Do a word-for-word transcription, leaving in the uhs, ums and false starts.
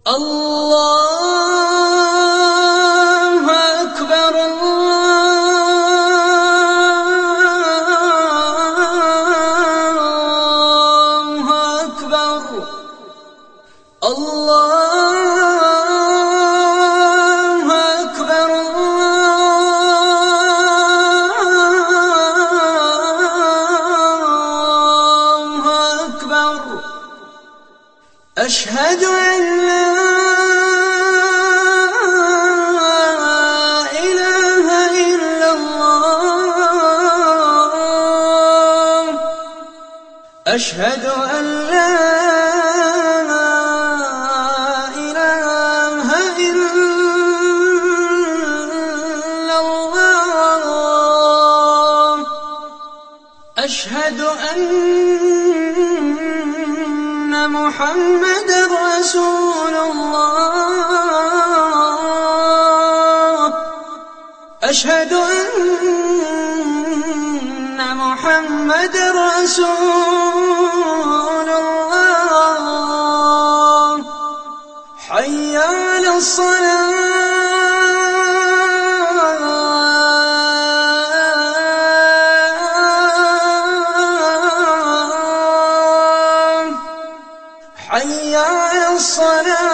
الله أكبر الله أكبر الله أكبر الله أكبر أشهد أن لا إله إلا الله أشهد أن لا إله إلا الله أشهد أن محمدًا رسول الله أشهد أن محمدًا رسول الله حي على الصلاة حي على الصلاة